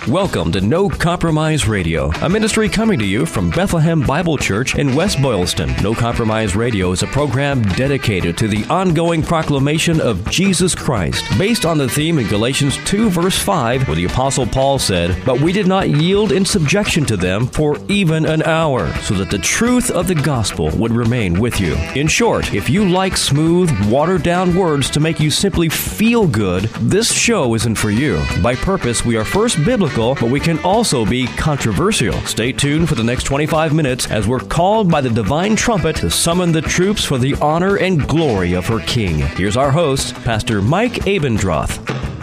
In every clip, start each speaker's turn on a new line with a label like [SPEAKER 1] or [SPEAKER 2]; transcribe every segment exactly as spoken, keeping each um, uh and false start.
[SPEAKER 1] Welcome to No Compromise Radio, a ministry coming to you from Bethlehem Bible Church in West Boylston. No Compromise Radio is a program dedicated to the ongoing proclamation of Jesus Christ, based on the theme in Galatians two, verse five, where the Apostle Paul said, "But we did not yield in subjection to them for even an hour, so that the truth of the gospel would remain with you." In short, if you like smooth, watered-down words to make you simply feel good, this show isn't for you. By purpose, we are first biblical, but we can also be controversial. Stay tuned for the next twenty-five minutes as we're called by the divine trumpet to summon the troops for the honor and glory of her King. Here's our host, Pastor Mike Abendroth.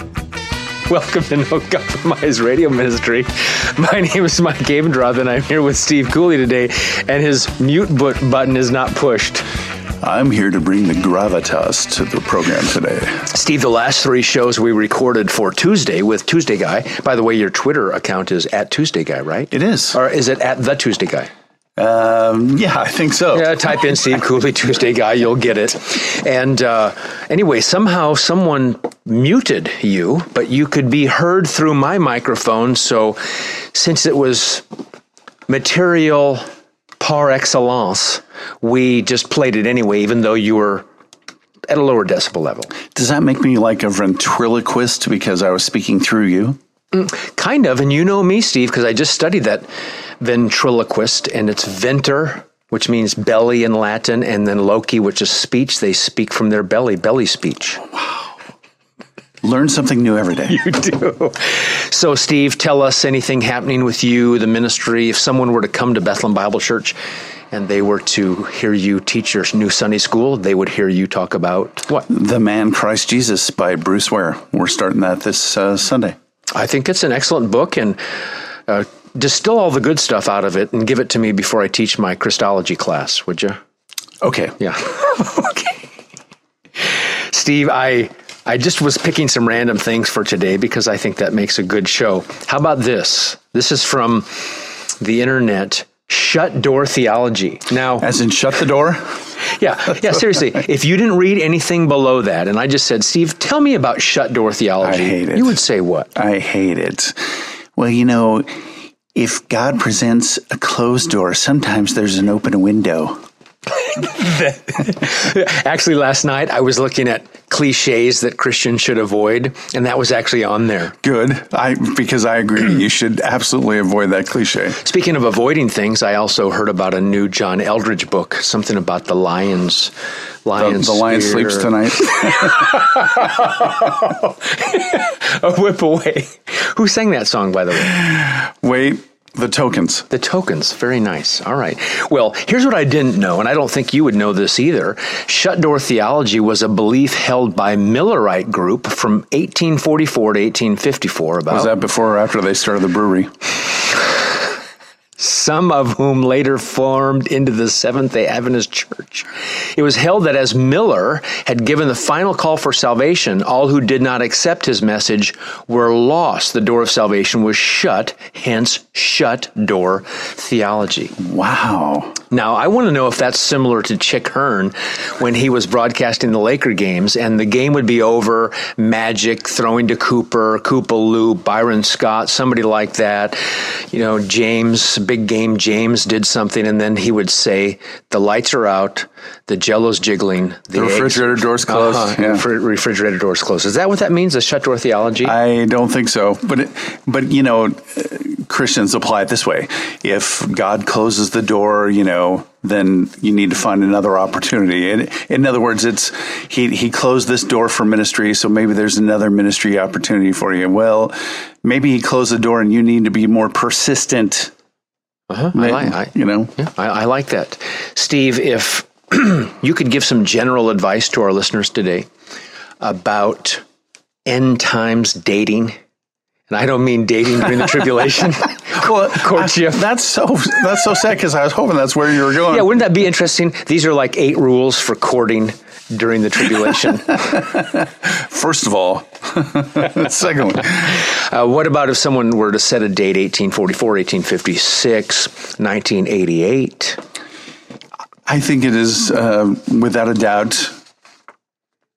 [SPEAKER 2] Welcome to No Compromise Radio Ministry. My name is Mike Abendroth, and I'm here with Steve Cooley today, and his mute button is not pushed.
[SPEAKER 3] I'm here to bring the gravitas to the program today.
[SPEAKER 2] Steve, the last three shows we recorded for Tuesday with Tuesday Guy. By the way, your Twitter account is at Tuesday Guy, right?
[SPEAKER 3] It is.
[SPEAKER 2] Or is it at The Tuesday Guy?
[SPEAKER 3] Um, yeah, I think so.
[SPEAKER 2] Yeah, type in Steve Cooley, Tuesday Guy, you'll get it. And uh, anyway, somehow someone muted you, but you could be heard through my microphone. So since it was material par excellence, we just played it anyway, even though you were at a lower decibel level.
[SPEAKER 3] Does that make me like a ventriloquist because I was speaking through you?
[SPEAKER 2] Mm, kind of, and you know me, Steve, because I just studied that ventriloquist, and it's venter, which means belly in Latin, and then loci, which is speech. They speak from their belly, belly speech.
[SPEAKER 3] Wow. Learn something new every day.
[SPEAKER 2] You do. So, Steve, tell us anything happening with you, the ministry. If someone were to come to Bethlehem Bible Church and they were to hear you teach your new Sunday school, they would hear you talk about what?
[SPEAKER 3] The Man Christ Jesus by Bruce Ware. We're starting that this uh, Sunday.
[SPEAKER 2] I think it's an excellent book, and uh, distill all the good stuff out of it and give it to me before I teach my Christology class, would you?
[SPEAKER 3] Okay.
[SPEAKER 2] Yeah. Okay. Steve, I... I just was picking some random things for today because I think that makes a good show. How about this? This is from the internet, Shut Door Theology. Now,
[SPEAKER 3] as in shut the door?
[SPEAKER 2] Yeah, yeah, seriously. If you didn't read anything below that, and I just said, Steve, tell me about Shut Door Theology,
[SPEAKER 3] I hate it.
[SPEAKER 2] You would say what?
[SPEAKER 3] I hate it. Well, you know, if God presents a closed door, sometimes there's an open window.
[SPEAKER 2] Actually, last night I was looking at cliches that Christians should avoid, and that was actually on there.
[SPEAKER 3] Good, I because I agree. You should absolutely avoid that cliche. Speaking
[SPEAKER 2] of avoiding things, I also heard about a new John Eldredge book, something about the lions. Lions
[SPEAKER 3] the, the lion
[SPEAKER 2] spear.
[SPEAKER 3] sleeps tonight.
[SPEAKER 2] A whip away. Who sang that song, by the way?
[SPEAKER 3] Wait. The Tokens.
[SPEAKER 2] The Tokens. Very nice. All right. Well, here's what I didn't know, and I don't think you would know this either. Shut Door Theology was a belief held by Millerite group from eighteen forty-four to eighteen fifty-four. About
[SPEAKER 3] Was that before or after they started the brewery?
[SPEAKER 2] Some of whom later formed into the Seventh-day Adventist Church. It was held that as Miller had given the final call for salvation, all who did not accept his message were lost. The door of salvation was shut, hence Shut Door Theology.
[SPEAKER 3] Wow.
[SPEAKER 2] Now, I want to know if that's similar to Chick Hearn when he was broadcasting the Laker games, and the game would be over, Magic throwing to Cooper, Koopaloo, Byron Scott, somebody like that. You know, James, big game James did something, and then he would say, the lights are out, the Jello's jiggling, the,
[SPEAKER 3] the refrigerator eggs, door's closed.
[SPEAKER 2] Uh-huh,
[SPEAKER 3] yeah.
[SPEAKER 2] Refrigerator door's closed. Is that what that means, the Shut Door Theology?
[SPEAKER 3] I don't think so. But, it, but you know, Christians apply it this way. If God closes the door, you know, then you need to find another opportunity. And in other words, it's he he closed this door for ministry, so maybe there's another ministry opportunity for you. Well, maybe he closed the door and you need to be more persistent.
[SPEAKER 2] Uh-huh. I like, I,
[SPEAKER 3] you know,
[SPEAKER 2] yeah, I, I like that. Steve, if you could give some general advice to our listeners today about end times dating. And I don't mean dating during the tribulation.
[SPEAKER 3] Well,
[SPEAKER 2] courtship.
[SPEAKER 3] I, that's so that's so sad because I was hoping that's where you were going.
[SPEAKER 2] Yeah, wouldn't that be interesting? These are like eight rules for courting during the tribulation.
[SPEAKER 3] First of all, secondly,
[SPEAKER 2] uh, what about if someone were to set a date, eighteen forty-four, eighteen fifty-six, nineteen eighty-eight?
[SPEAKER 3] I think it is, uh, without a doubt,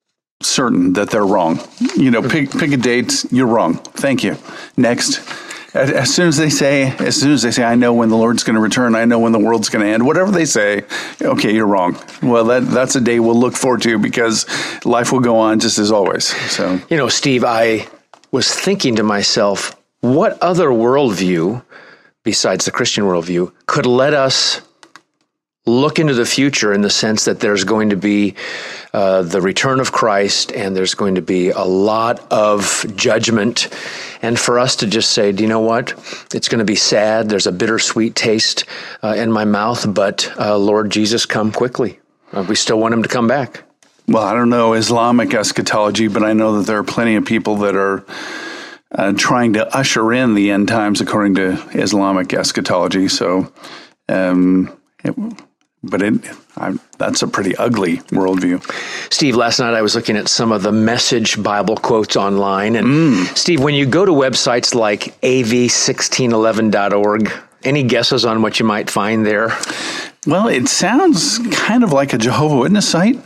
[SPEAKER 3] certain that they're wrong. You know, pick pick a date. You're wrong. Thank you. Next. As, as soon as they say, as soon as they say, I know when the Lord's going to return, I know when the world's going to end, whatever they say, okay, you're wrong. Well, that that's a day we'll look forward to because life will go on just as always. So,
[SPEAKER 2] you know, Steve, I was thinking to myself, what other worldview besides the Christian worldview could let us look into the future in the sense that there's going to be uh, the return of Christ and there's going to be a lot of judgment. And for us to just say, do you know what? It's going to be sad. There's a bittersweet taste uh, in my mouth, but uh, Lord Jesus, come quickly. Uh, we still want him to come back.
[SPEAKER 3] Well, I don't know Islamic eschatology, but I know that there are plenty of people that are uh, trying to usher in the end times according to Islamic eschatology. So, um, it, But it, I, that's a pretty ugly worldview.
[SPEAKER 2] Steve, last night I was looking at some of the Message Bible quotes online. And mm. Steve, when you go to websites like A V sixteen eleven dot org, any guesses on what you might find there?
[SPEAKER 3] Well, it sounds kind of like a Jehovah's Witness site.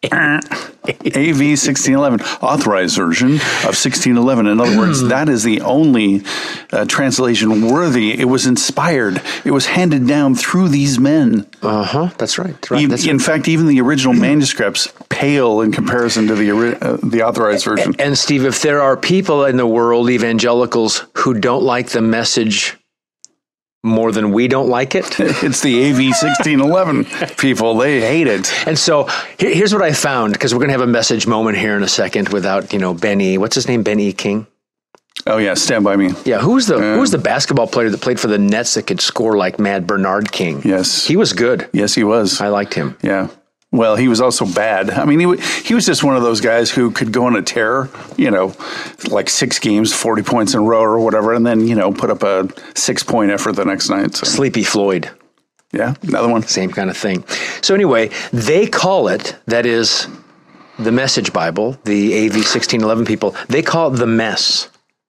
[SPEAKER 3] A V sixteen eleven, authorized version of sixteen eleven. In other words, that is the only uh, translation worthy. It was inspired. It was handed down through these men.
[SPEAKER 2] Uh-huh. That's right. That's right.
[SPEAKER 3] E-
[SPEAKER 2] That's
[SPEAKER 3] in
[SPEAKER 2] right.
[SPEAKER 3] fact, even the original manuscripts pale in comparison to the uh, the authorized version.
[SPEAKER 2] And, and Steve, if there are people in the world, evangelicals, who don't like the message more than we don't like it,
[SPEAKER 3] it's the A V sixteen eleven people. They hate it.
[SPEAKER 2] And so here, here's what I found, because we're going to have a message moment here in a second without, you know, Ben E. What's his name? Ben E. King?
[SPEAKER 3] Oh, yeah. Stand By Me.
[SPEAKER 2] Yeah. Who's the
[SPEAKER 3] Um,
[SPEAKER 2] who's the basketball player that played for the Nets that could score like mad? Bernard King.
[SPEAKER 3] Yes.
[SPEAKER 2] He was good.
[SPEAKER 3] Yes, he was.
[SPEAKER 2] I liked him.
[SPEAKER 3] Yeah. Well, he was also bad. I mean, he w- he was just one of those guys who could go on a tear, you know, like six games, forty points in a row or whatever, and then, you know, put up a six-point effort the next night. So.
[SPEAKER 2] Sleepy Floyd.
[SPEAKER 3] Yeah, another one.
[SPEAKER 2] Same kind of thing. So anyway, they call it, that is the Message Bible, the A V sixteen eleven people, they call it the mess.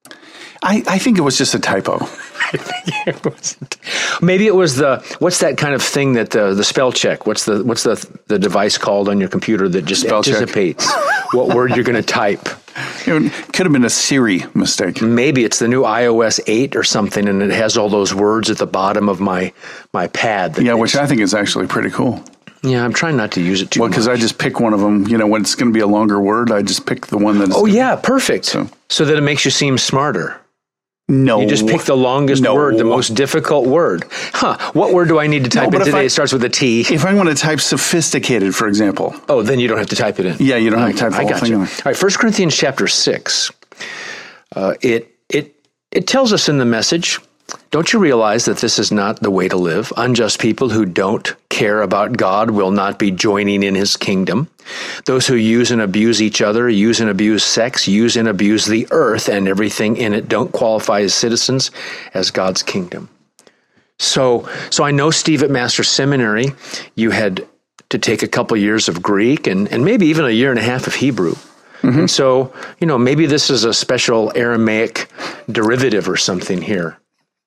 [SPEAKER 3] I, I think it was just a typo.
[SPEAKER 2] It wasn't. Maybe it was the, what's that kind of thing that the the spell check? What's the what's the the device called on your computer that just
[SPEAKER 3] Spell check.
[SPEAKER 2] anticipates what word you're going to type?
[SPEAKER 3] It could have been a Siri mistake.
[SPEAKER 2] Maybe it's the new i O S eight or something, and it has all those words at the bottom of my my pad. that
[SPEAKER 3] Yeah,
[SPEAKER 2] it's-
[SPEAKER 3] which I think is actually pretty cool.
[SPEAKER 2] yeah, I'm trying not to use it too
[SPEAKER 3] Well,
[SPEAKER 2] much.
[SPEAKER 3] because I just pick one of them. You know, when it's going to be a longer word, I just pick the one that is.
[SPEAKER 2] Oh yeah, perfect.
[SPEAKER 3] So-
[SPEAKER 2] So that it makes you seem smarter.
[SPEAKER 3] No.
[SPEAKER 2] You just pick the longest
[SPEAKER 3] No.
[SPEAKER 2] word, the most difficult word. Huh, what word do I need to type
[SPEAKER 3] but
[SPEAKER 2] in
[SPEAKER 3] if
[SPEAKER 2] today?
[SPEAKER 3] I-
[SPEAKER 2] It starts with a T.
[SPEAKER 3] If I want to type sophisticated, for example.
[SPEAKER 2] Oh, then you don't have to type it in.
[SPEAKER 3] Yeah, you don't have to type the
[SPEAKER 2] I
[SPEAKER 3] whole
[SPEAKER 2] got
[SPEAKER 3] thing
[SPEAKER 2] you.
[SPEAKER 3] in
[SPEAKER 2] All
[SPEAKER 3] there.
[SPEAKER 2] right, First Corinthians chapter six. Uh, it it it tells us in the message, don't you realize that this is not the way to live? Unjust people who don't care about God will not be joining in his kingdom. Those who use and abuse each other, use and abuse sex, use and abuse the earth and everything in it don't qualify as citizens as God's kingdom. So, so I know, Steve, at Master Seminary, you had to take a couple years of Greek and, and maybe even a year and a half of Hebrew. Mm-hmm. And so, you know, maybe this is a special Aramaic derivative or something here.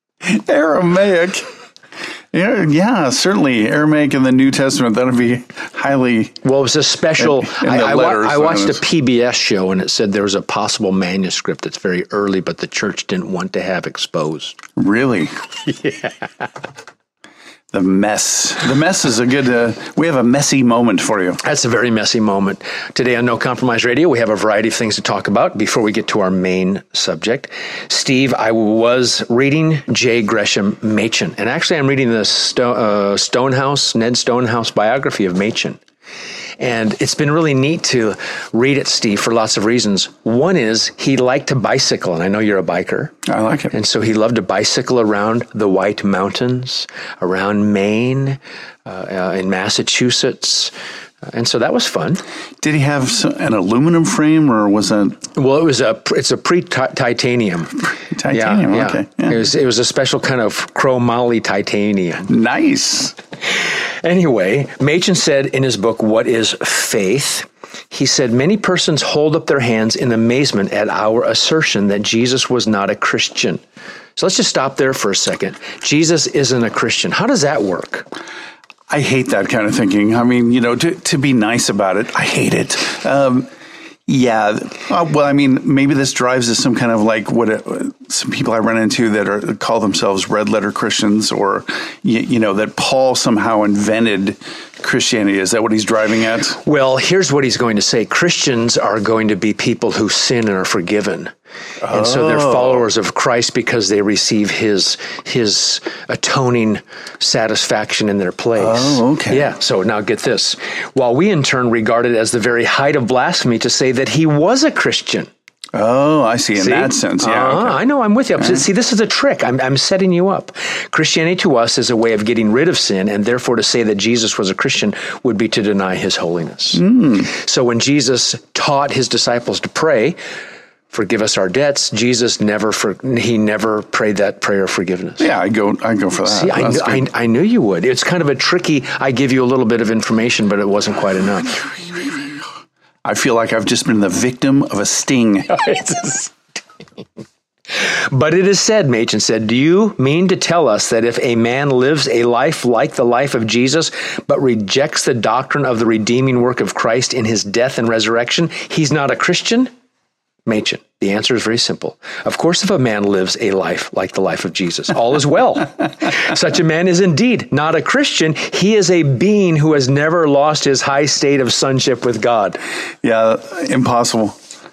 [SPEAKER 3] Aramaic. Yeah, yeah, certainly Aramaic in the New Testament. That would be highly.
[SPEAKER 2] Well, it was a special.
[SPEAKER 3] In- in the
[SPEAKER 2] I, I, wa-
[SPEAKER 3] letters,
[SPEAKER 2] I watched
[SPEAKER 3] that
[SPEAKER 2] a
[SPEAKER 3] is.
[SPEAKER 2] P B S show, and it said there was a possible manuscript that's very early, but the church didn't want to have exposed.
[SPEAKER 3] Really? Yeah. The mess. The mess is a good. Uh, we have a messy moment for you.
[SPEAKER 2] That's a very messy moment. Today on No Compromise Radio, we have a variety of things to talk about before we get to our main subject. Steve, I was reading J. Gresham Machen, and actually I'm reading the Sto- uh, Stonehouse, Ned Stonehouse biography of Machen. And it's been really neat to read it, Steve, for lots of reasons. One is he liked to bicycle, and I know you're a biker.
[SPEAKER 3] I like it.
[SPEAKER 2] And so he loved to bicycle around the White Mountains, around Maine, uh, uh, in Massachusetts. Uh, and so that was fun.
[SPEAKER 3] Did he have some, an aluminum frame, or was that
[SPEAKER 2] Well, it was a it's a pre-titanium.
[SPEAKER 3] titanium?
[SPEAKER 2] Yeah,
[SPEAKER 3] Okay.
[SPEAKER 2] yeah.
[SPEAKER 3] Yeah.
[SPEAKER 2] It was it was a special kind of chromoly titanium.
[SPEAKER 3] Nice.
[SPEAKER 2] Anyway, Machen said in his book, What is Faith? He said, many persons hold up their hands in amazement at our assertion that Jesus was not a Christian. So let's just stop there for a second. Jesus isn't a Christian. How does that work?
[SPEAKER 3] I hate that kind of thinking. I mean, you know, to, to be nice about it, I hate it. Um, Yeah. Uh, well, I mean, maybe this drives to some kind of like what it, some people I run into that are call themselves red letter Christians, or, you, you know, that Paul somehow invented Christianity. Is that what he's driving at?
[SPEAKER 2] Well, here's what he's going to say. Christians are going to be people who sin and are forgiven. Oh. And so they're followers of Christ because they receive his his atoning satisfaction in their place.
[SPEAKER 3] Oh, okay.
[SPEAKER 2] Yeah, so now get this. While we in turn regard it as the very height of blasphemy to say that he was a Christian.
[SPEAKER 3] Oh, I see. In see? that sense, yeah.
[SPEAKER 2] Uh,
[SPEAKER 3] okay.
[SPEAKER 2] I know, I'm with you. Uh-huh. See, this is a trick. I'm, I'm setting you up. Christianity to us is a way of getting rid of sin, and therefore to say that Jesus was a Christian would be to deny his holiness. Mm. So when Jesus taught his disciples to pray, forgive us our debts, Jesus never for, he never prayed that prayer of forgiveness.
[SPEAKER 3] Yeah, I go I go for that.
[SPEAKER 2] See, I, kn- I, I knew you would. It's kind of a tricky, I give you a little bit of information, but it wasn't quite enough.
[SPEAKER 3] I feel like I've just been the victim of a sting.
[SPEAKER 2] It's a sting. But it is said, Machen said, do you mean to tell us that if a man lives a life like the life of Jesus, but rejects the doctrine of the redeeming work of Christ in his death and resurrection, he's not a Christian? Machen, the answer is very simple. Of course, if a man lives a life like the life of Jesus, all is well. Such a man is indeed not a Christian. He is a being who has never lost his high state of sonship with God.
[SPEAKER 3] Yeah, impossible.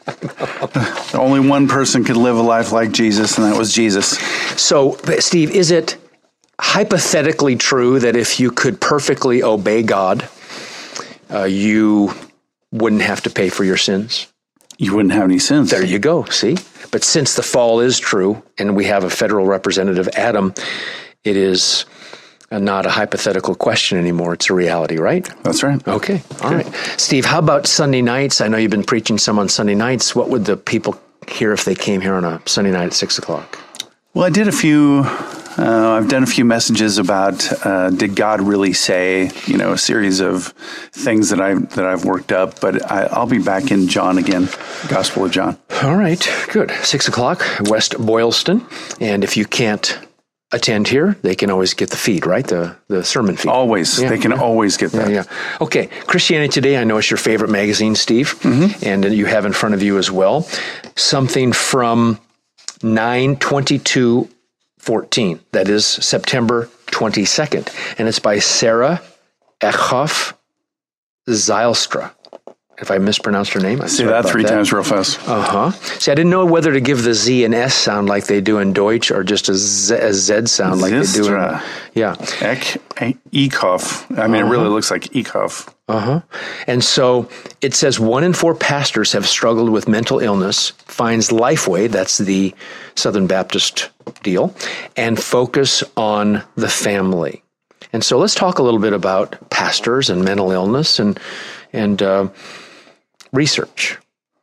[SPEAKER 3] Only one person could live a life like Jesus, and that was Jesus.
[SPEAKER 2] So, Steve, is it hypothetically true that if you could perfectly obey God, uh, you wouldn't have to pay for your sins?
[SPEAKER 3] You wouldn't have any sins.
[SPEAKER 2] There you go, see? But since the fall is true, and we have a federal representative, Adam, it is not a hypothetical question anymore. It's a reality, right?
[SPEAKER 3] That's right.
[SPEAKER 2] Okay, all right. Steve, how about Sunday nights? I know you've been preaching some on Sunday nights. What would the people hear if they came here on a Sunday night at six o'clock?
[SPEAKER 3] Well, I did a few, uh, I've done a few messages about, uh, did God really say, you know, a series of things that, I, that I've worked up, but I, I'll be back in John again, Gospel of John.
[SPEAKER 2] All right, good. Six o'clock, West Boylston. And if you can't attend here, they can always get the feed, right? The the sermon feed.
[SPEAKER 3] Always. Yeah, they can yeah. always get that.
[SPEAKER 2] Yeah, yeah. Okay, Christianity Today, I know it's your favorite magazine, Steve, mm-hmm. and you have in front of you as well something from nine twenty-two fourteen. That is September twenty-second. And it's by Sarah Eckhoff Zylstra. If I mispronounced her name, I'm
[SPEAKER 3] say that three
[SPEAKER 2] that.
[SPEAKER 3] times real fast.
[SPEAKER 2] Uh-huh. See, I didn't know whether to give the Z and S sound like they do in Deutsch or just a Z, a Z sound like Zystra. They do in... Yeah.
[SPEAKER 3] Ek, Eckhoff. I mean, uh-huh. It really looks like Eckhoff.
[SPEAKER 2] Uh-huh. And so it says one in four pastors have struggled with mental illness, finds Lifeway, that's the Southern Baptist deal, and focus on the family. And so let's talk a little bit about pastors and mental illness and and uh, research.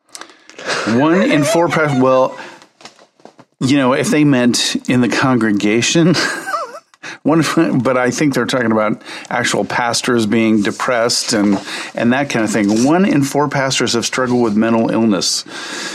[SPEAKER 3] One in four pastors, well, you know, if they meant in the congregation... One, but I think they're talking about actual pastors being depressed and, and that kind of thing. One in four pastors have struggled with mental illness.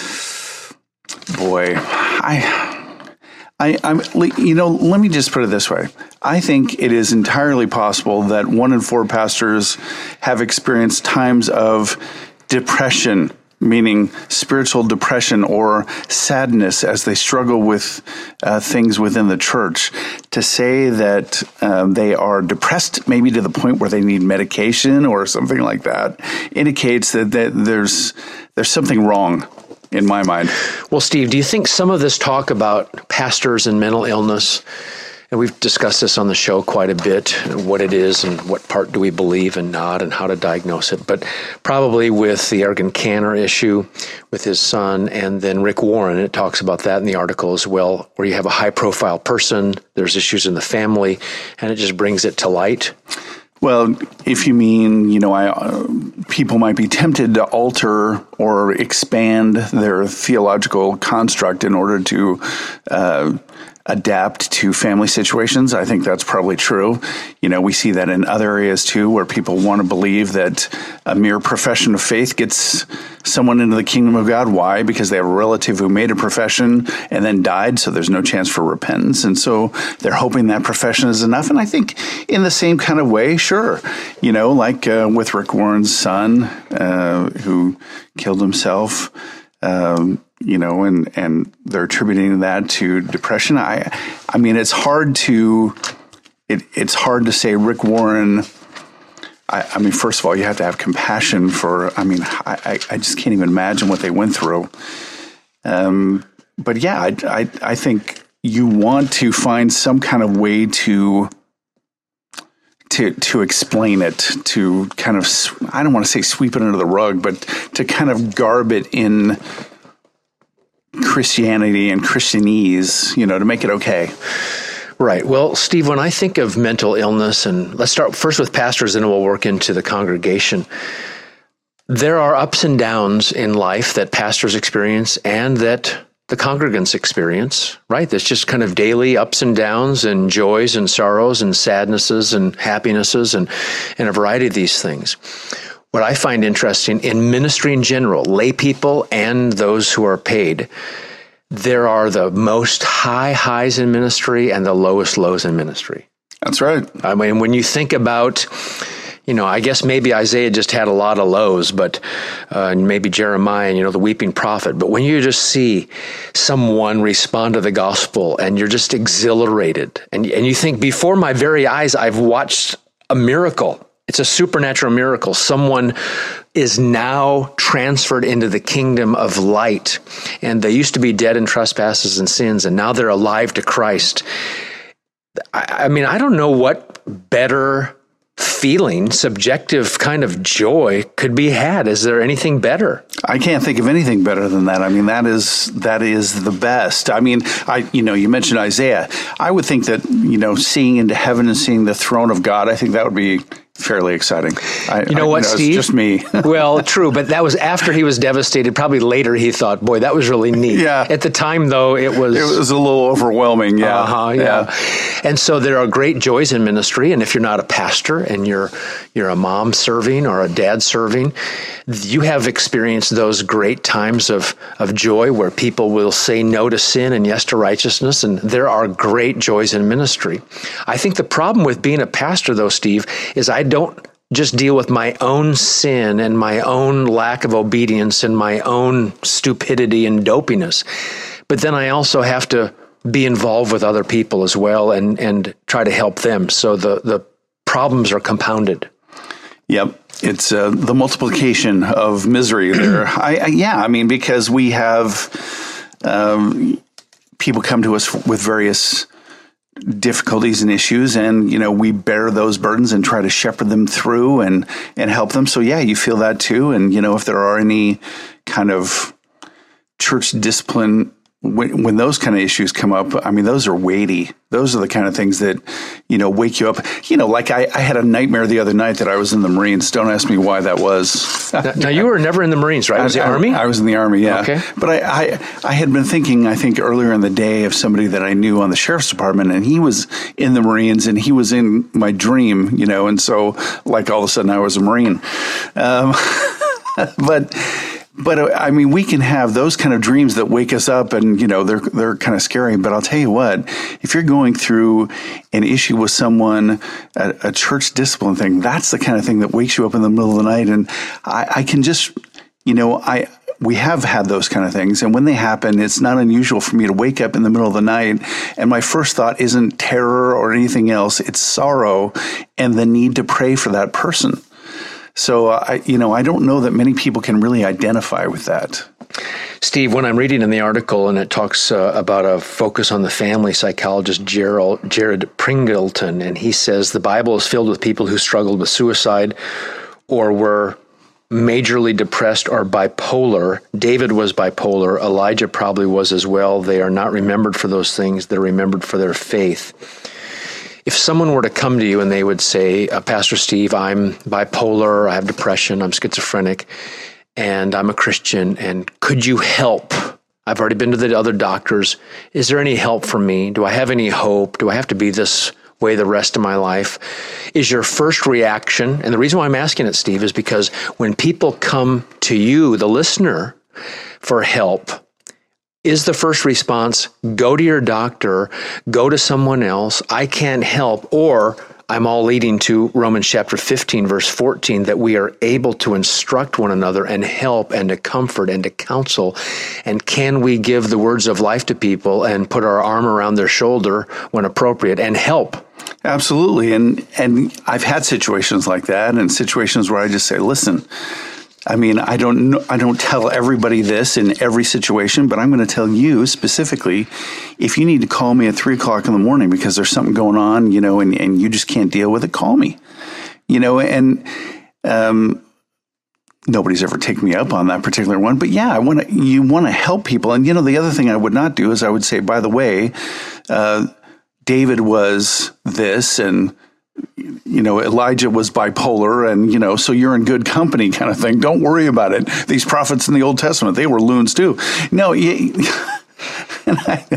[SPEAKER 3] Boy, I, I, I'm, you know, let me just put it this way. I think it is entirely possible that one in four pastors have experienced times of depression, meaning spiritual depression or sadness as they struggle with uh, things within the church. To say that um, they are depressed maybe to the point where they need medication or something like that indicates that, that there's there's something wrong in my mind.
[SPEAKER 2] Well, Steve, do you think some of this talk about pastors and mental illness, and we've discussed this on the show quite a bit, what it is and what part do we believe and not and how to diagnose it, but probably with the Ergen Canner issue with his son and then Rick Warren, it talks about that in the article as well, where you have a high-profile person, there's issues in the family, and it just brings it to light.
[SPEAKER 3] Well, if you mean, you know, I, uh, people might be tempted to alter or expand their theological construct in order to uh adapt to family situations. I think that's probably true. You know, we see that in other areas too, where people want to believe that a mere profession of faith gets someone into the kingdom of God. Why? Because they have a relative who made a profession and then died, so there's no chance for repentance. And so they're hoping that profession is enough. And I think in the same kind of way, sure, you know, like uh, with Rick Warren's son uh, who killed himself, um, you know, and, and they're attributing that to depression. I, I mean, it's hard to, it, it's hard to say Rick Warren. I, I mean, first of all, you have to have compassion for, I mean, I, I just can't even imagine what they went through. Um, but yeah, I, I, I think you want to find some kind of way to, to, to explain it, to kind of, I don't want to say sweep it under the rug, but to kind of garb it in Christianity and Christianese, you know, to make it okay.
[SPEAKER 2] Right. Well, Steve, when I think of mental illness, and let's start first with pastors and then we'll work into the congregation. There are ups and downs in life that pastors experience and that the congregants experience, right? There's just kind of daily ups and downs and joys and sorrows and sadnesses and happinesses and, and a variety of these things. What I find interesting in ministry in general, lay people and those who are paid, there are the most high highs in ministry and the lowest lows in ministry.
[SPEAKER 3] That's right.
[SPEAKER 2] I mean, when you think about, you know, I guess maybe Isaiah just had a lot of lows, but uh, and maybe Jeremiah, you know, the weeping prophet. But when you just see someone respond to the gospel and you're just exhilarated, and and you think, before my very eyes, I've watched a miracle. It's a supernatural miracle. Someone is now transferred into the kingdom of light, and they used to be dead in trespasses and sins, and now they're alive to Christ. I, I mean, I don't know what better feeling, subjective kind of joy could be had. Is there anything better?
[SPEAKER 3] I can't think of anything better than that. I mean, that is that is the best. I mean, I you know, you mentioned Isaiah. I would think that, you know, seeing into heaven and seeing the throne of God, I think that would be fairly exciting. I,
[SPEAKER 2] you know
[SPEAKER 3] I,
[SPEAKER 2] what,
[SPEAKER 3] you know,
[SPEAKER 2] Steve?
[SPEAKER 3] It's just me.
[SPEAKER 2] Well, true, but that was after he was devastated. Probably later he thought, boy, that was really neat.
[SPEAKER 3] Yeah.
[SPEAKER 2] At the time, though, it was...
[SPEAKER 3] It was a little overwhelming, yeah.
[SPEAKER 2] Uh-huh, yeah. yeah. And so there are great joys in ministry, and if you're not a pastor and you're you're a mom serving or a dad serving, you have experienced those great times of, of joy where people will say no to sin and yes to righteousness, and there are great joys in ministry. I think the problem with being a pastor, though, Steve, is I don't just deal with my own sin and my own lack of obedience and my own stupidity and dopiness, but then I also have to be involved with other people as well and, and try to help them. So the, the problems are compounded.
[SPEAKER 3] Yep. It's uh, the multiplication of misery there. I, I, yeah, I mean, because we have um, people come to us with various difficulties and issues, and, you know, we bear those burdens and try to shepherd them through and, and help them. So, yeah, you feel that too. And, you know, if there are any kind of church discipline, when, when those kind of issues come up, I mean, those are weighty. Those are the kind of things that, you know, wake you up. You know, like I, I had a nightmare the other night that I was in the Marines. Don't ask me why that was.
[SPEAKER 2] Now, now you were never in the Marines, right?
[SPEAKER 3] I
[SPEAKER 2] was the
[SPEAKER 3] I,
[SPEAKER 2] Army?
[SPEAKER 3] I was in the Army, yeah.
[SPEAKER 2] Okay.
[SPEAKER 3] But I, I, I had been thinking, I think, earlier in the day of somebody that I knew on the Sheriff's Department, and he was in the Marines, and he was in my dream, you know, and so, like, all of a sudden I was a Marine. Um, but... But I mean, we can have those kind of dreams that wake us up, and, you know, they're they're kind of scary. But I'll tell you what, if you're going through an issue with someone, a, a church discipline thing, that's the kind of thing that wakes you up in the middle of the night. And I, I can just, you know, I we have had those kind of things, and when they happen, it's not unusual for me to wake up in the middle of the night, and my first thought isn't terror or anything else; it's sorrow and the need to pray for that person. So, uh, I, you know, I don't know that many people can really identify with that.
[SPEAKER 2] Steve, when I'm reading in the article and it talks uh, about a focus on the family, psychologist Gerald, Jared Pringleton, and he says the Bible is filled with people who struggled with suicide or were majorly depressed or bipolar. David was bipolar. Elijah probably was as well. They are not remembered for those things. They're remembered for their faith. If someone were to come to you and they would say, uh, Pastor Steve, I'm bipolar, I have depression, I'm schizophrenic, and I'm a Christian, and could you help? I've already been to the other doctors. Is there any help for me? Do I have any hope? Do I have to be this way the rest of my life? Is your first reaction, and the reason why I'm asking it, Steve, is because when people come to you, the listener, for help, is the first response, go to your doctor, go to someone else, I can't help, or I'm all leading to Romans chapter fifteen, verse fourteen, that we are able to instruct one another and help and to comfort and to counsel. And can we give the words of life to people and put our arm around their shoulder when appropriate and help?
[SPEAKER 3] Absolutely. And and I've had situations like that, and situations where I just say, listen, I mean, I don't know, I don't tell everybody this in every situation, but I'm going to tell you specifically, if you need to call me at three o'clock in the morning because there's something going on, you know, and, and you just can't deal with it, call me, you know, and um, nobody's ever taken me up on that particular one. But yeah, I want to, you want to help people. And, you know, the other thing I would not do is I would say, by the way, uh, David was this, and you know, Elijah was bipolar, and, you know, so you're in good company kind of thing. Don't worry about it. These prophets in the Old Testament, they were loons too. No, you, and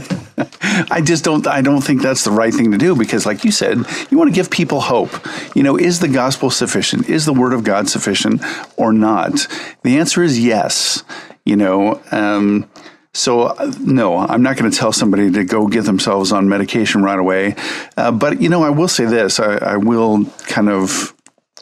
[SPEAKER 3] I, I just don't, I don't think that's the right thing to do, because like you said, you want to give people hope. You know, is the gospel sufficient? Is the word of God sufficient or not? The answer is yes. You know, um, So, uh, no, I'm not going to tell somebody to go get themselves on medication right away. Uh, but, you know, I will say this. I, I will kind of,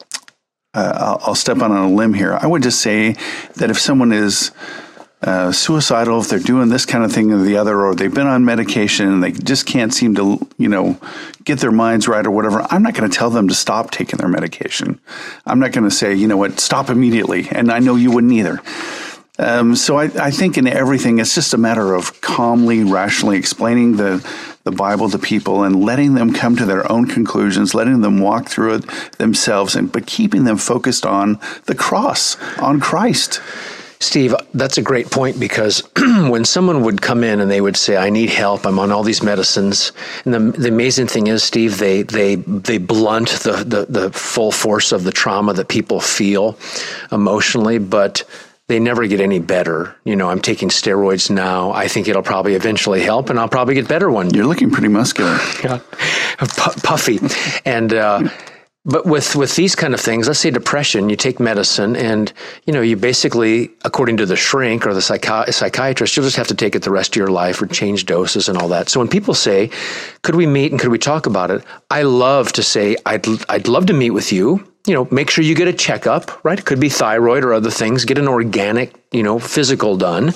[SPEAKER 3] uh, I'll, I'll step on a limb here. I would just say that if someone is uh, suicidal, if they're doing this kind of thing or the other, or they've been on medication and they just can't seem to, you know, get their minds right or whatever, I'm not going to tell them to stop taking their medication. I'm not going to say, you know what, stop immediately. And I know you wouldn't either. Um, so I, I think in everything, it's just a matter of calmly, rationally explaining the, the Bible to people and letting them come to their own conclusions, letting them walk through it themselves, and but keeping them focused on the cross, on Christ.
[SPEAKER 2] Steve, that's a great point, because when someone would come in and they would say, I need help, I'm on all these medicines, and the, the amazing thing is, Steve, they they they blunt the, the, the full force of the trauma that people feel emotionally, but they never get any better. You know, I'm taking steroids now. I think it'll probably eventually help, and I'll probably get better one day.
[SPEAKER 3] You're looking pretty muscular.
[SPEAKER 2] Yeah, P- puffy. And uh, but with with these kind of things, let's say depression, you take medicine, and you know, you basically, according to the shrink or the psychi- psychiatrist, you'll just have to take it the rest of your life or change doses and all that. So when people say, "Could we meet and could we talk about it?" I love to say, "I'd I'd love to meet with you." You know, make sure you get a checkup, right? It could be thyroid or other things. Get an organic, you know, physical done.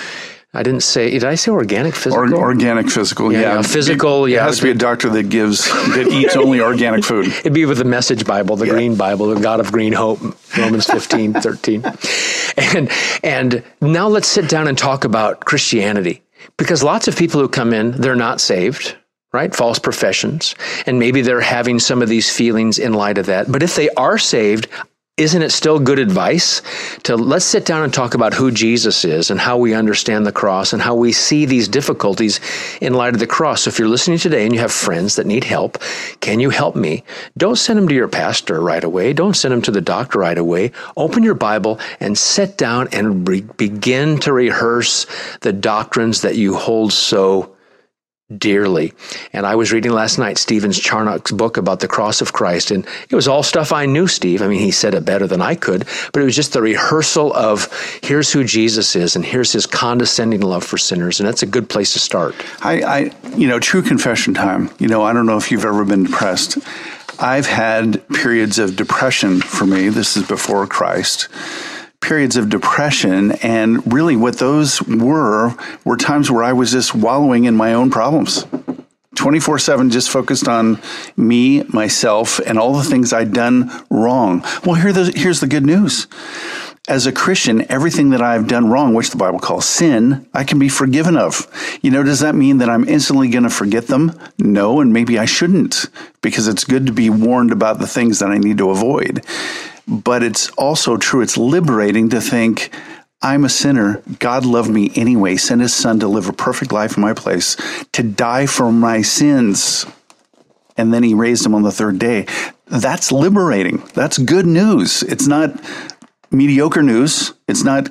[SPEAKER 2] I didn't say, did I say organic physical?
[SPEAKER 3] Or, organic physical,
[SPEAKER 2] yeah.
[SPEAKER 3] yeah.
[SPEAKER 2] yeah physical,
[SPEAKER 3] it,
[SPEAKER 2] yeah.
[SPEAKER 3] It has to be a doctor that gives, that eats only organic food.
[SPEAKER 2] It'd be with the Message Bible, the yeah. Green Bible, the God of Green Hope, Romans fifteen, thirteen. And, and now let's sit down and talk about Christianity. Because lots of people who come in, they're not saved. Right? False professions. And maybe they're having some of these feelings in light of that. But if they are saved, isn't it still good advice to let's sit down and talk about who Jesus is and how we understand the cross and how we see these difficulties in light of the cross? So if you're listening today and you have friends that need help, can you help me? Don't send them to your pastor right away. Don't send them to the doctor right away. Open your Bible and sit down and re- begin to rehearse the doctrines that you hold so dearly. And I was reading last night Stephen Charnock's book about the cross of Christ, and it was all stuff I knew, Steve. I mean, he said it better than I could, but it was just the rehearsal of here's who Jesus is, and here's his condescending love for sinners, and that's a good place to start.
[SPEAKER 3] I, I you know, true confession time. You know, I don't know if you've ever been depressed. I've had periods of depression for me. This is before Christ. Periods of depression, and really what those were were times where I was just wallowing in my own problems, twenty-four seven, just focused on me, myself, and all the things I'd done wrong. Well, here the, here's the good news. As a Christian, everything that I've done wrong, which the Bible calls sin, I can be forgiven of. You know, does that mean that I'm instantly going to forget them? No, and maybe I shouldn't, because it's good to be warned about the things that I need to avoid. But it's also true, it's liberating to think, I'm a sinner, God loved me anyway, sent his son to live a perfect life in my place, to die for my sins, and then he raised him on the third day. That's liberating. That's good news. It's not mediocre news. It's not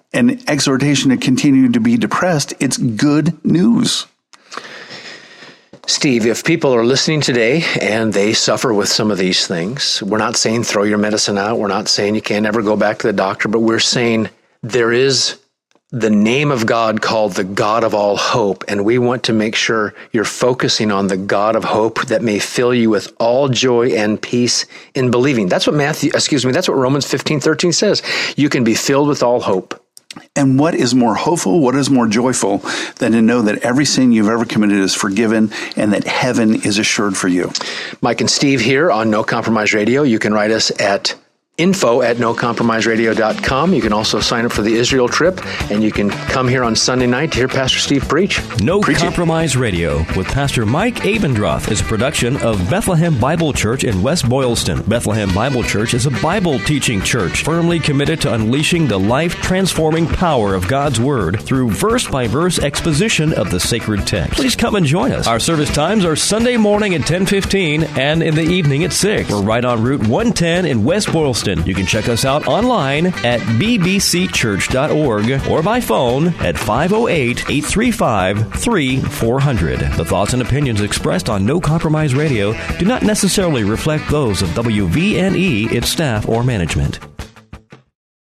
[SPEAKER 3] an exhortation to continue to be depressed, it's good news.
[SPEAKER 2] Steve, if people are listening today and they suffer with some of these things, we're not saying throw your medicine out. We're not saying you can't ever go back to the doctor, but we're saying there is the name of God called the God of all hope. And we want to make sure you're focusing on the God of hope that may fill you with all joy and peace in believing. That's what Matthew, excuse me, that's what Romans fifteen thirteen says. You can be filled with all hope.
[SPEAKER 3] And what is more hopeful, what is more joyful than to know that every sin you've ever committed is forgiven and that heaven is assured for you?
[SPEAKER 2] Mike and Steve here on No Compromise Radio. You can write us at info at no compromise radio dot com. You can also sign up for the Israel trip, and you can come here on Sunday night to hear Pastor Steve preach.
[SPEAKER 1] No
[SPEAKER 2] Preach
[SPEAKER 1] Compromise it. Radio with Pastor Mike Abendroth is a production of Bethlehem Bible Church in West Boylston. Bethlehem Bible Church is a Bible teaching church firmly committed to unleashing the life-transforming power of God's Word through verse-by-verse exposition of the sacred text. Please come and join us. Our service times are Sunday morning at ten fifteen and in the evening at six. We're right on Route one ten in West Boylston. You can check us out online at b b c church dot org or by phone at five oh eight, eight three five, three four hundred. The thoughts and opinions expressed on No Compromise Radio do not necessarily reflect those of W V N E, its staff, or management.